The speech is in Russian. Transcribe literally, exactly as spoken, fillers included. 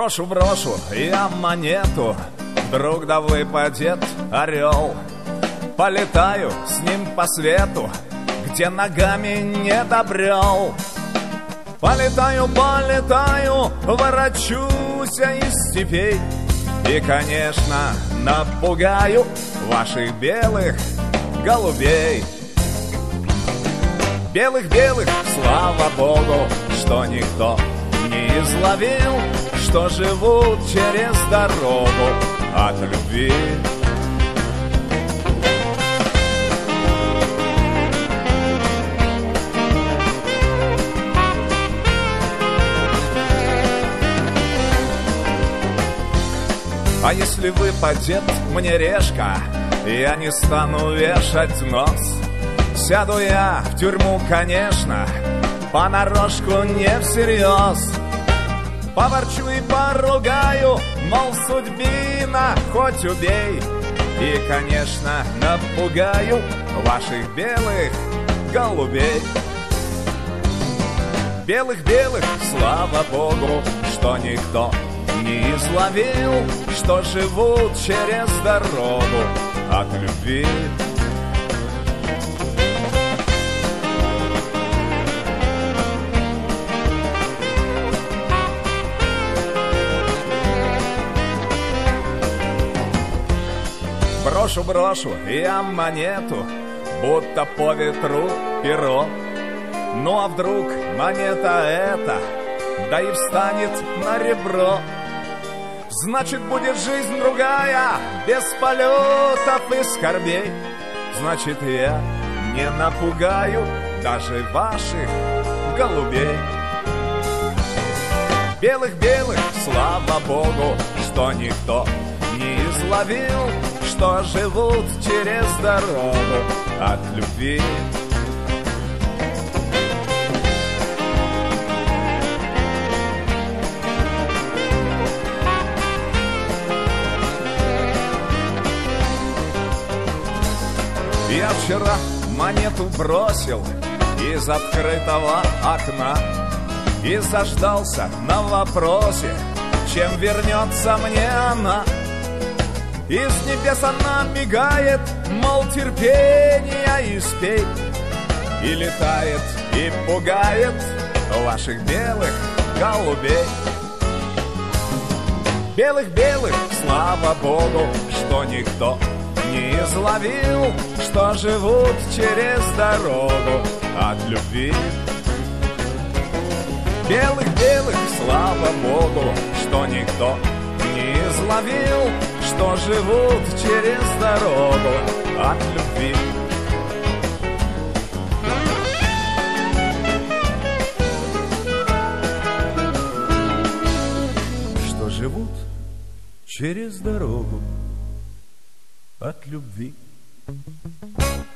Брошу, брошу я монету, вдруг да выпадет орел. Полетаю с ним по свету, где ногами не добрел. Полетаю, полетаю, ворочусь из степей и, конечно, напугаю ваших белых голубей. Белых-белых, слава Богу, что никто не изловил, что живут через дорогу от любви. А если выпадет мне решка, я не стану вешать нос. Сяду я в тюрьму, конечно, понарошку не всерьез. Поворчу и поругаю, мол, судьбина, хоть убей. И, конечно, напугаю ваших белых голубей. Белых-белых, слава Богу, что никто не изловил, что живут через дорогу от любви. Брошу, брошу я монету, будто по ветру перо. Ну а вдруг монета эта, да и встанет на ребро? Значит, будет жизнь другая, без полетов и скорбей. Значит, я не напугаю даже ваших голубей. Белых-белых, слава Богу, что никто не изловил, что живут через дорогу от любви. Я вчера монету бросил из открытого окна и заждался на вопросе, чем вернется мне она. Из небес она мигает, мол, терпения испей, и летает, и пугает ваших белых голубей. Белых-белых, слава Богу, что никто не изловил, что живут через дорогу от любви. Белых-белых, слава Богу, что никто не изловил, что живут через дорогу от любви. Что живут через дорогу от любви.